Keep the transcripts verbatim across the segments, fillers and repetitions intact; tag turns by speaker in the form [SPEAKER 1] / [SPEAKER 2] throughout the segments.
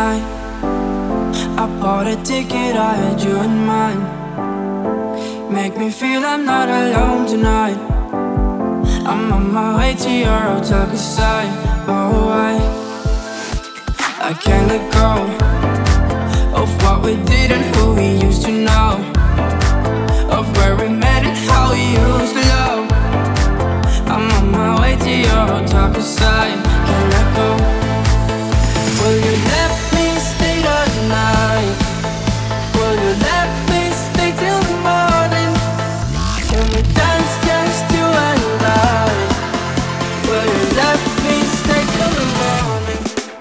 [SPEAKER 1] night. I bought a ticket, I had you in mind. Make me feel I'm not alone tonight. I'm on my way to your hotel, 'cause I, oh I I can't let go of what we did and who we used to know, of where we met and how we used to love. I'm on my way to your hotel, 'cause I can't let go. Will you let me stay the night? Will you let me stay till the morning? Can we dance just you and I? Will you let me stay till the morning?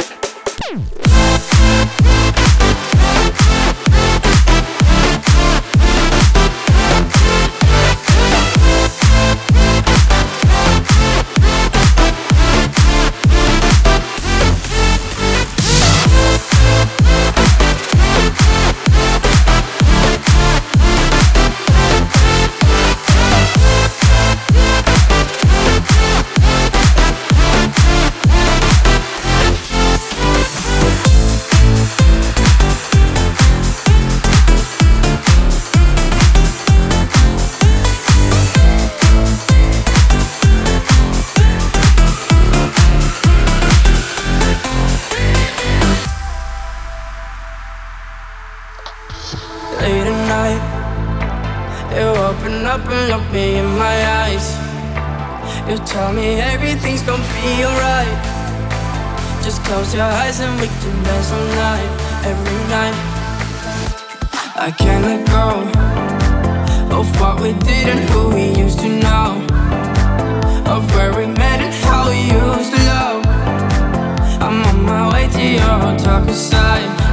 [SPEAKER 1] Late at night, you open up and look me in my eyes. You tell me everything's gonna be alright. Just close your eyes and we can dance all night, every night. I can't let go of what we did and who we used to know, of where we met and how we used to love. I'm on my way to your hotel, 'cause I